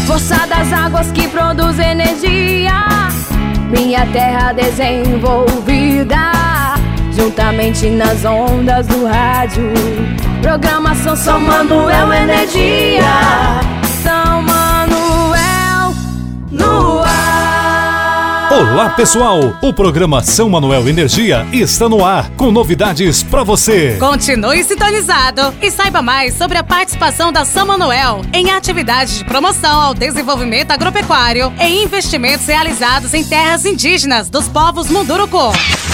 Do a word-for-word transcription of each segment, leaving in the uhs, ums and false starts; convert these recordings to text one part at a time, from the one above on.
Força das águas que produz energia, minha terra desenvolvida, juntamente nas ondas do rádio. Programação São Manuel Energia. São Manuel no ar. Olá pessoal, o programa São Manuel Energia está no ar com novidades para você. Continue sintonizado e saiba mais sobre a participação da São Manuel em atividades de promoção ao desenvolvimento agropecuário e investimentos realizados em terras indígenas dos povos Munduruku.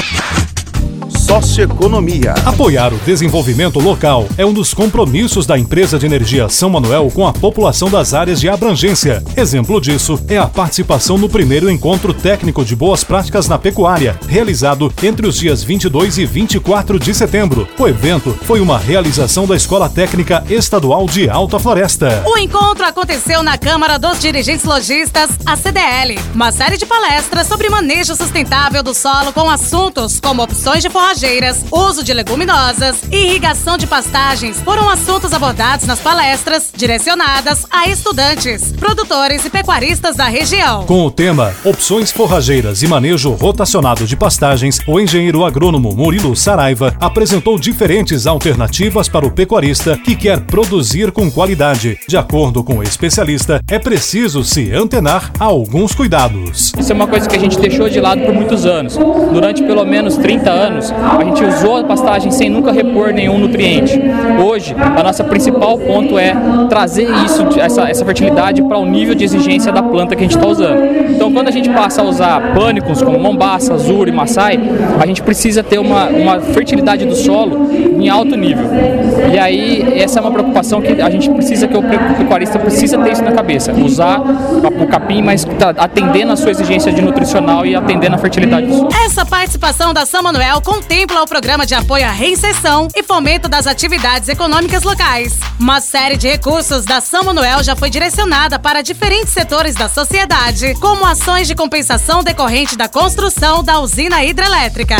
Socioeconomia. Apoiar o desenvolvimento local é um dos compromissos da Empresa de Energia São Manuel com a população das áreas de abrangência. Exemplo disso é a participação no primeiro Encontro Técnico de Boas Práticas na Pecuária, realizado entre os dias vinte e dois e vinte e quatro de setembro. O evento foi uma realização da Escola Técnica Estadual de Alta Floresta. O encontro aconteceu na Câmara dos Dirigentes Lojistas, a C D L. Uma série de palestras sobre manejo sustentável do solo com assuntos como opções de forragem, uso de leguminosas e irrigação de pastagens foram assuntos abordados nas palestras direcionadas a estudantes, produtores e pecuaristas da região. Com o tema Opções Forrageiras e Manejo Rotacionado de Pastagens, o engenheiro agrônomo Murilo Saraiva apresentou diferentes alternativas para o pecuarista que quer produzir com qualidade. De acordo com o especialista, é preciso se antenar a alguns cuidados. Isso é uma coisa que a gente deixou de lado por muitos anos. Durante pelo menos trinta anos, a gente usou a pastagem sem nunca repor nenhum nutriente. Hoje, a nossa principal ponto é trazer isso, essa, essa fertilidade para o nível de exigência da planta que a gente está usando. Então, quando a gente passa a usar pânicos como Mombaça, Azur e Massai, a gente precisa ter uma, uma fertilidade do solo em alto nível. E aí, essa é uma preocupação que a gente precisa, que o pecuarista precisa ter isso na cabeça. Usar o capim, mas atendendo a sua exigência de nutricional e atendendo a fertilidade do solo. Essa participação da São Manuel contempla o programa de apoio à reinserção e fomento das atividades econômicas locais. Uma série de recursos da São Manuel já foi direcionada para diferentes setores da sociedade, como ações de compensação decorrente da construção da usina hidrelétrica.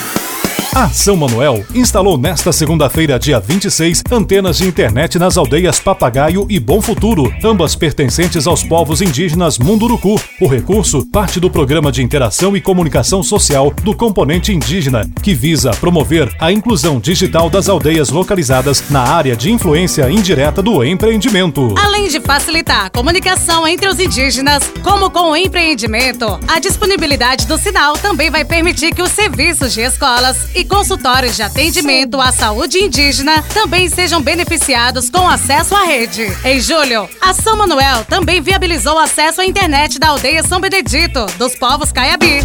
A São Manuel instalou nesta segunda-feira, dia vinte e seis, antenas de internet nas aldeias Papagaio e Bom Futuro, ambas pertencentes aos povos indígenas Munduruku. O recurso parte do Programa de Interação e Comunicação Social do Componente Indígena, que visa promover a inclusão digital das aldeias localizadas na área de influência indireta do empreendimento. Além de facilitar a comunicação entre os indígenas, como com o empreendimento, a disponibilidade do sinal também vai permitir que os serviços de escolas e consultórios de atendimento à saúde indígena também sejam beneficiados com acesso à rede. Em julho, a São Manuel também viabilizou o acesso à internet da aldeia São Benedito, dos povos Caiabi.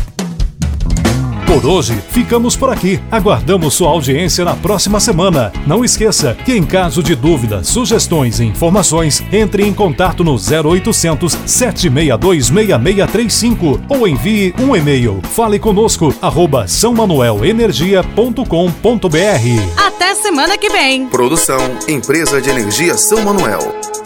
Por hoje, ficamos por aqui. Aguardamos sua audiência na próxima semana. Não esqueça que, em caso de dúvidas, sugestões e informações, entre em contato no zero oitocentos, sete seis dois, seis seis três cinco ou envie um e-mail. Fale conosco, arroba são manuel energia ponto com ponto br. Até semana que vem. Produção Empresa de Energia São Manuel.